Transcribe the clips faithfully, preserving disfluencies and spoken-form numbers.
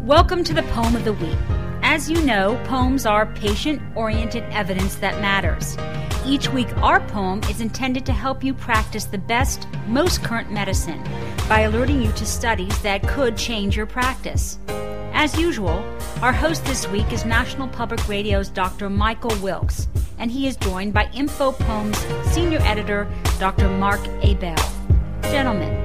Welcome to the Poem of the Week. As you know, poems are patient-oriented evidence that matters. Each week, our poem is intended to help you practice the best, most current medicine by alerting you to studies that could change your practice. As usual, our host this week is National Public Radio's Doctor Michael Wilkes, and he is joined by Info Poems Senior Editor Doctor Mark Abell. Gentlemen.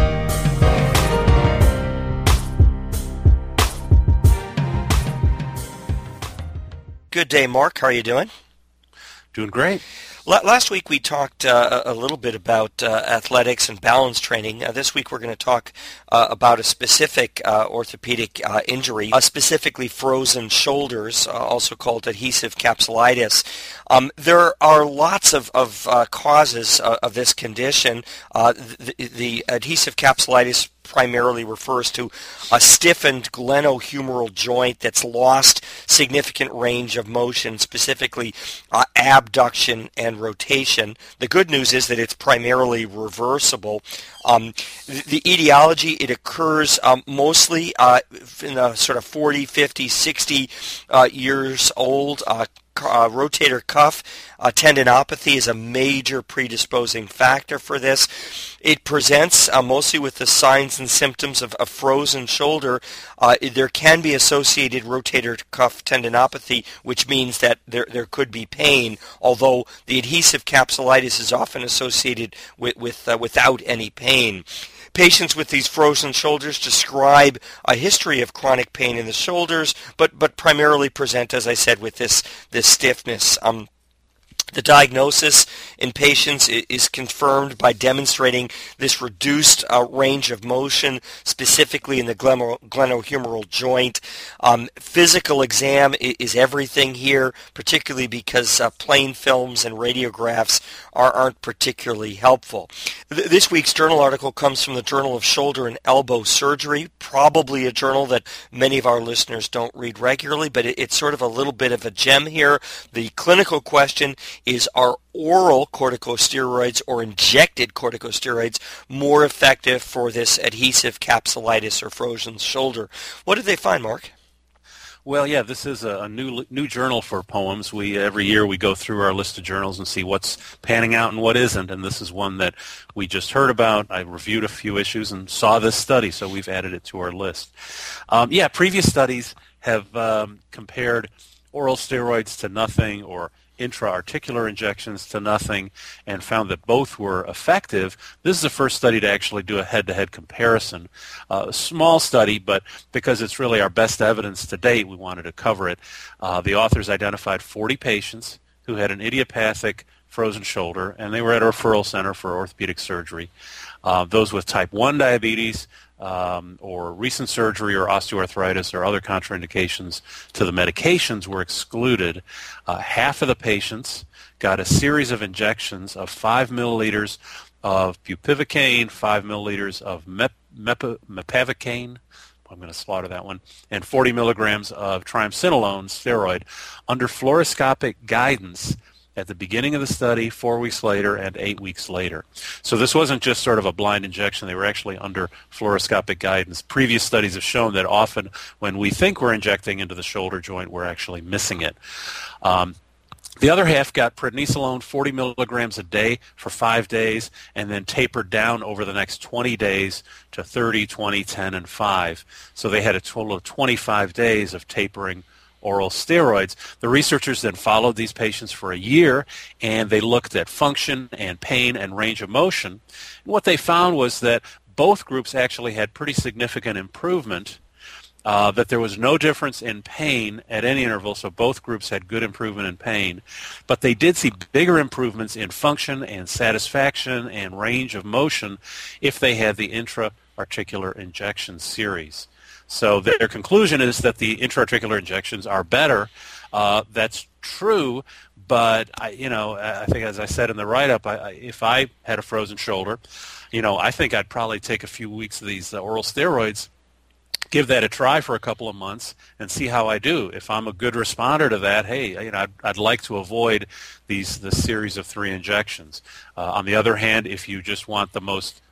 Good day, Mark. How are you doing? Doing great. Last week we talked uh, a little bit about uh, athletics and balance training. Uh, this week we're going to talk uh, about a specific uh, orthopedic uh, injury, uh, specifically frozen shoulders, uh, also called adhesive capsulitis. Um, there are lots of, of uh, causes uh, of this condition. Uh, the, the adhesive capsulitis primarily refers to a stiffened glenohumeral joint that's lost significant range of motion, specifically uh, abduction and rotation. The good news is that it's primarily reversible. Um, the, the etiology, it occurs um, mostly uh, in the sort of forty, fifty, sixty uh, years old. Uh, Uh, rotator cuff uh, tendinopathy is a major predisposing factor for this. It presents uh, mostly with the signs and symptoms of a frozen shoulder. Uh, there can be associated rotator cuff tendinopathy, which means that there, there could be pain, although the adhesive capsulitis is often associated with, with uh, without any pain. Patients with these frozen shoulders describe a history of chronic pain in the shoulders, but but primarily present, as I said, with this this stiffness. Um, The diagnosis in patients is confirmed by demonstrating this reduced uh, range of motion, specifically in the gleno- glenohumeral joint. Um, physical exam is everything here, particularly because uh, plain films and radiographs are, aren't particularly helpful. Th- this week's journal article comes from the Journal of Shoulder and Elbow Surgery, probably a journal that many of our listeners don't read regularly, but it, it's sort of a little bit of a gem here. The clinical question is, are oral corticosteroids or injected corticosteroids more effective for this adhesive capsulitis or frozen shoulder? What did they find, Mark? Well, yeah, this is a new new journal for poems. We every year we go through our list of journals and see what's panning out and what isn't, and this is one that we just heard about. I reviewed a few issues and saw this study, so we've added it to our list. Um, yeah, previous studies have um, compared oral steroids to nothing or intra-articular injections to nothing and found that both were effective. This is the first study to actually do a head-to-head comparison. Uh, a small study, but because it's really our best evidence to date, we wanted to cover it. Uh, the authors identified forty patients who had an idiopathic frozen shoulder, and they were at a referral center for orthopedic surgery. Uh, those with type one diabetes, Um, or recent surgery or osteoarthritis or other contraindications to the medications were excluded. Uh, half of the patients got a series of injections of five milliliters of bupivacaine, five milliliters of mep- mep- mepavicaine, I'm going to slaughter that one, and forty milligrams of triamcinolone steroid under fluoroscopic guidance at the beginning of the study, four weeks later, and eight weeks later. So this wasn't just sort of a blind injection. They were actually under fluoroscopic guidance. Previous studies have shown that often when we think we're injecting into the shoulder joint, we're actually missing it. Um, the other half got prednisolone, forty milligrams a day for five days, and then tapered down over the next twenty days to thirty, twenty, ten, and five. So they had a total of twenty-five days of tapering oral steroids. The researchers then followed these patients for a year, and they looked at function and pain and range of motion. And what they found was that both groups actually had pretty significant improvement, uh, that there was no difference in pain at any interval, so both groups had good improvement in pain. But they did see bigger improvements in function and satisfaction and range of motion if they had the intra-articular injection series. So their conclusion is that the intra-articular injections are better. Uh, that's true, but I, you know, I think as I said in the write-up, I, I, if I had a frozen shoulder, you know, I think I'd probably take a few weeks of these uh, oral steroids, give that a try for a couple of months, and see how I do. If I'm a good responder to that, hey, you know, I'd, I'd like to avoid these the series of three injections. Uh, on the other hand, if you just want the most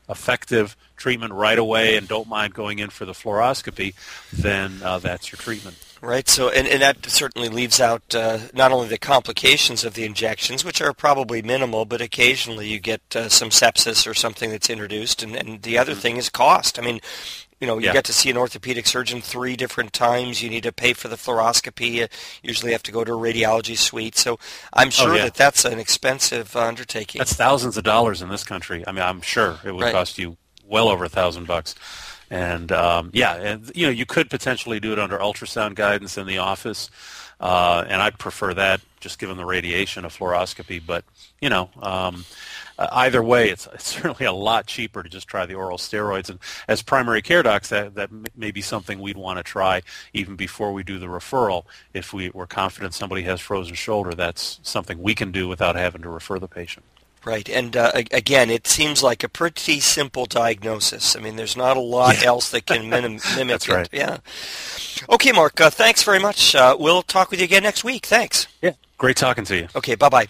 effective treatment right away and don't mind going in for the fluoroscopy, then uh, that's your treatment. Right. So, and, and that certainly leaves out uh, not only the complications of the injections, which are probably minimal, but occasionally you get uh, some sepsis or something that's introduced. And, and the other mm-hmm. thing is cost. I mean, you know, you yeah. get to see an orthopedic surgeon three different times. You need to pay for the fluoroscopy. You usually have to go to a radiology suite. So I'm sure oh, yeah. that that's an expensive uh, undertaking. That's thousands of dollars in this country. I mean, I'm sure it would right. cost you well over a thousand bucks. And um, yeah, and you know, you could potentially do it under ultrasound guidance in the office, uh, and I'd prefer that, just given the radiation of fluoroscopy. But you know, um, uh, either way, it's, it's certainly a lot cheaper to just try the oral steroids. And as primary care docs, that that may be something we'd want to try even before we do the referral. If we, we're confident somebody has frozen shoulder, that's something we can do without having to refer the patient. Right, and uh, again, it seems like a pretty simple diagnosis. I mean, there's not a lot yeah. else that can mim- mimic That's it. Right. Yeah. Okay, Mark, uh, thanks very much. Uh, we'll talk with you again next week. Thanks. Yeah, great talking to you. Okay, bye-bye.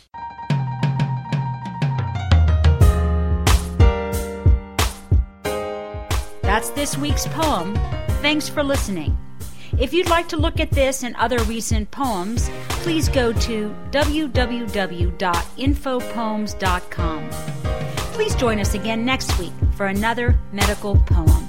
That's this week's poem. Thanks for listening. If you'd like to look at this and other recent poems, please go to w w w dot info poems dot com. Please join us again next week for another medical poem.